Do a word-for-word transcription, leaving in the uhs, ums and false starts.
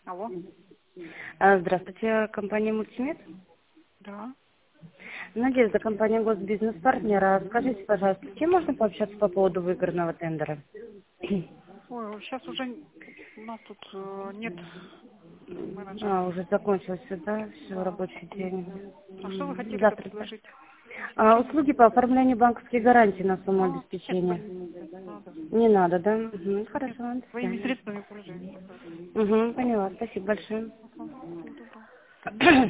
Алло. А, Здравствуйте, компания «Мультимед». Да. Надежда, компания «Госбизнес-партнера». Скажите, пожалуйста, с кем можно пообщаться по поводу выигранного тендера? Ой, сейчас уже у нас тут э, нет менеджеров. А, уже закончился, да, все, Да. рабочий день. А что вы М, хотели-то Завтра. Да. предложить? А, услуги по оформлению банковских гарантий на сумму А, нет, обеспечения. спасибо. Не надо. Не надо, да? Мгм, Нет, хорошо, до своими свидания. средствами пользуемся, поэтому. Угу, поняла, спасибо большое. Ага, всего доброго.